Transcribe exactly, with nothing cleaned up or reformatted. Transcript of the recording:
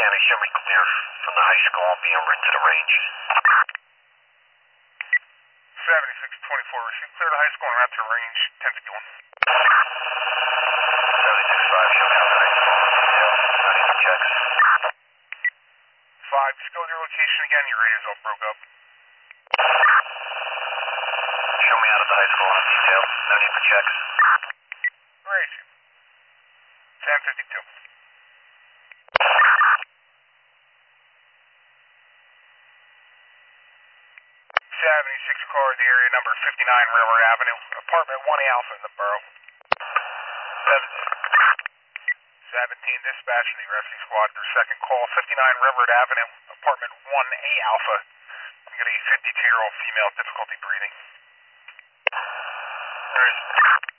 County, show me clear from the high school. I'll be en route to the range. seventy-six twenty-four, receive clear to high school and route to range, ten fifty-one. seventy-six five, show me out the high school. Detail, no need for checks. five, disclose your location again, your radio's all broke up. Show me out at the high school on detail, no need for checks. Where is you? ten fifty-two. seventy-six car, the area number fifty-nine Railroad Avenue, apartment one A Alpha in the borough. seventeen, dispatch to the rescue squad for second call, fifty-nine Railroad Avenue, apartment one A Alpha. I'm getting a fifty-two-year-old female, difficulty breathing. Where is it?